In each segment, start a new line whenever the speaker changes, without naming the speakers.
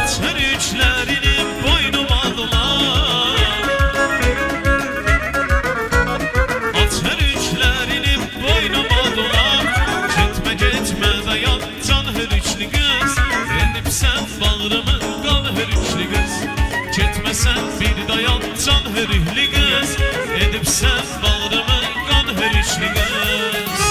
Bir dayan can hürühlü kız, edip sen bağrımı kan hürüşlü kız.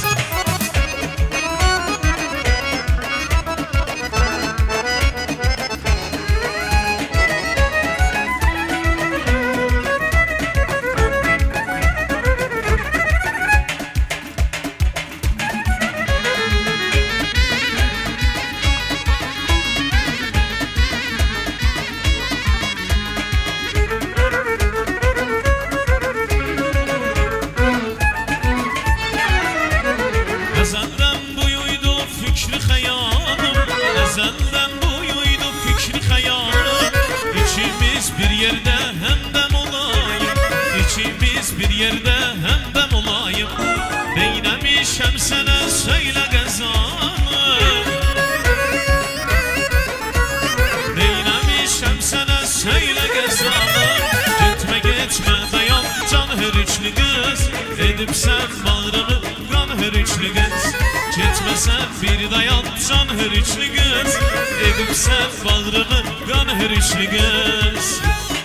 Ezelden buyuydu fikri hayalim, ezelden buyuydu fikri hayalim. İçimiz bir yerde hemdem olayım, İçimiz bir yerde hemdem olayım. Neylemişem sana söyle gazanım, Neylemişem sana söyle gazanım. Gitme gitme dayan can hürüçlü kız, edip sen bağrımı kan hürüçlü kız. Gitmesen bir dayan can hürüçlü kız, edip sen bağrımı kan hürüçlü kız.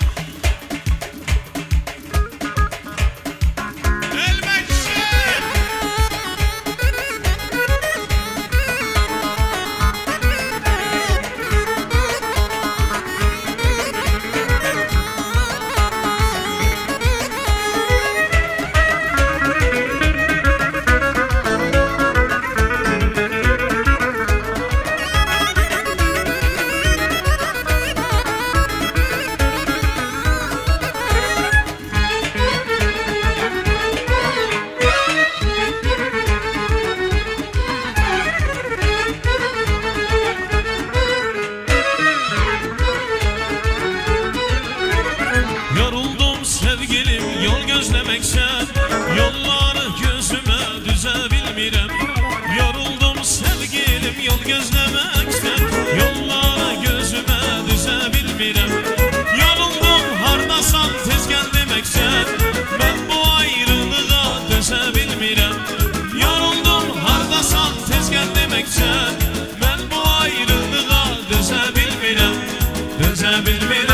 Sevgilim yol gözlemekten, yolları gözüme düzebilmirem. Yoruldum sevgilim yol gözlemekten, yolları gözüme düzebilmirem. Yoruldum hardasan tez gel demekten, ben bu ayrılığa dözebilmirem. Yoruldum hardasan tez gel demekten, ben bu ayrılığa dözebilmirem, dözebilmirem.